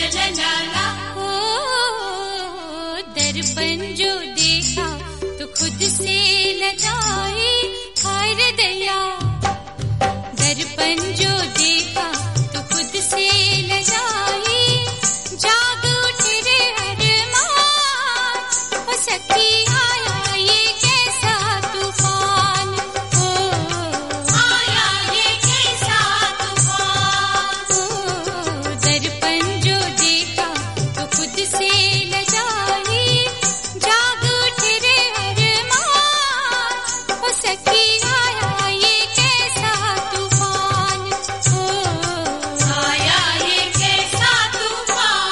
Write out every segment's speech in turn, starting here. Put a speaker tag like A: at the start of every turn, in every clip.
A: दर्पण जो देखा तो खुद से लजाए, हाय रे दया। दर्पण जो देखा तो खुद से लजाए, जाग उठे रे अरमान, हो सखी आया ये कैसा तूफान, हो आया ये कैसा तूफान। हो दर्पण जो देखा तो खुद से लजाए, जाग उठे रे अरमान, हो सखी आया ये कैसा तूफान, हो आया ये कैसा तूफान।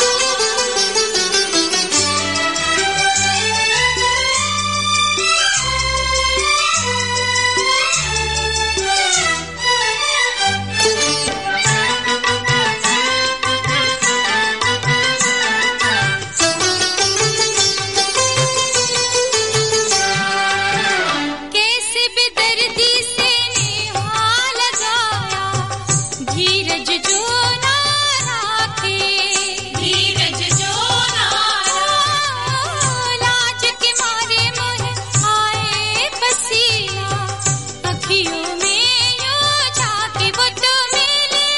A: कैसे बेदर्दी से नेहा लगाया, धीरज जो ना राखे, धीरज जो ना राखे। लाज के मारे मोहे आए पसीना, अखियों में यूं झांके, वो तो मेले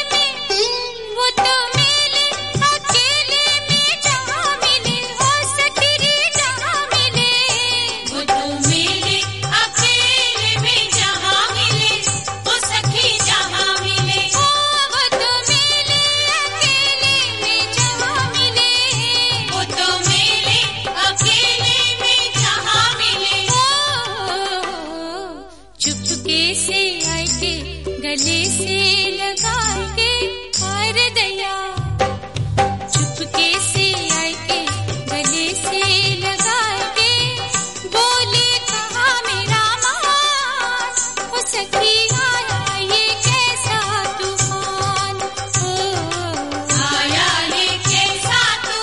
A: अकेले में जहाँ मिले, हो सखी रे जहाँ मिले, वो तो मेले अकेले में जहाँ मिले, वो सखी जहाँ मिले, वो तो मेले अकेले में जहाँ मिले, वो तो मेले अकेले में जहाँ मिले। चुपके से आए के गले से लगाए के, हाय रे दया। चुपके से आए के गले से लगाए के, बोले कहा मेरा मान, हो सखी आया ये कैसा तूफान, हो आया ये कैसा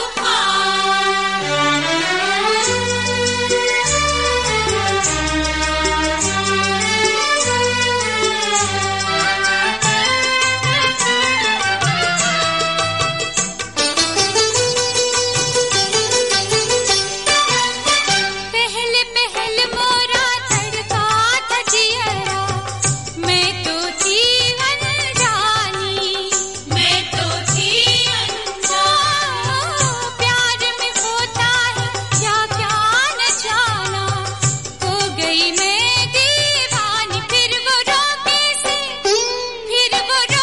A: पहले पहल मोरा धड़का था जियरा, मैं तो थी अनजानी, मैं तो थी अनजानी। प्यार में होता है क्या क्या न जाना, हो गई मैं दीवानी। फिर वो रोके से मेरे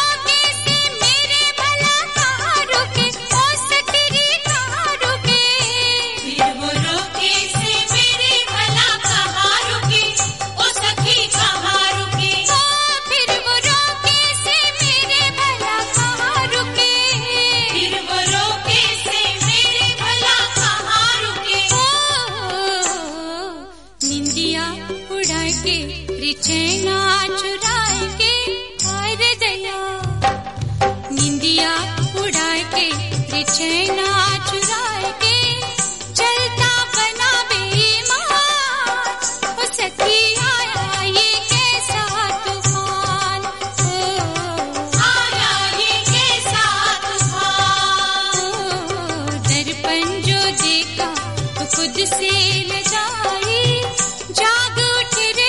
A: भला कहाँ रुके, हो सखी रे कहाँ रुके। फिर वो रोके से मेरे भला कहाँ रुके, ओ सखी कहाँ रुके। फिर वो रोके से मेरे भला कहाँ रुके, फिर वो रोके से मेरे भला कहाँ रुके। निंदिया उड़ा के रिचैना चुराए के, हाय रे दया। निंदिया उड़ा के रिचैना चुराए के, चलता बना बेईमान, हो सखी आया ये कैसा तूफान, हो आया ये कैसा तूफान। दर्पण जो देखा तो खुद से लजाए, जाग उठे रे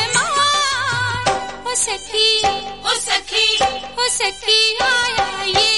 A: अरमान, हो सखी आया ये